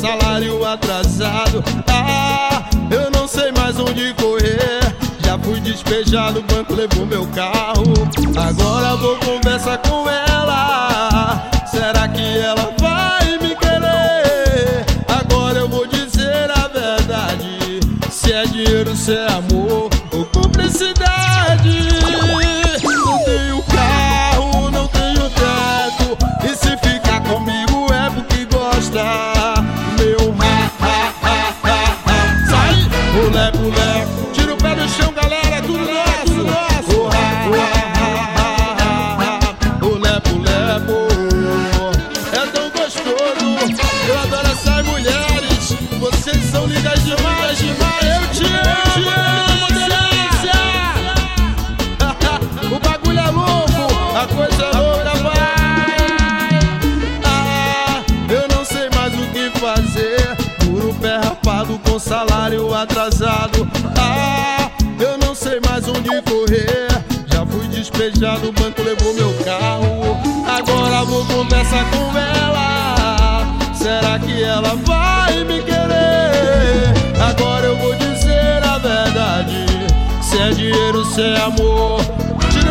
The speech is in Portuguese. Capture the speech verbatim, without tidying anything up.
salário atrasado. Ah, eu não sei mais onde correr. Já fui despejado, o banco levou meu carro. Agora vou conversar com ela. Será que ela vai me querer? Agora eu vou dizer a verdade. Se é dinheiro, se é amor ou cumplicidade. Não tenho carro, não tenho teto. E se ficar comigo é porque gosta. Meu ha, ha, ha, ha, ha. Sai, pulé, pulé. Tira o pé do chão, galera, tudo nosso, tudo nosso. Oh, ha, ha, ha, ha, ha. Pulé, pulé, pô. É tão gostoso. Eu adoro essas mulheres. Vocês são lindas demais, demais. Eu te amo, delícia. O bagulho é louco, a coisa é louca, vai. Ah, eu não sei mais o que fazer. Puro pé rapado com salário atrasado. Ah, eu não sei mais onde correr. Já fui despejado, o banco levou meu carro. Agora vou conversar com ela. Será que ela vai me querer? Agora eu vou dizer a verdade. Se é dinheiro, se é amor.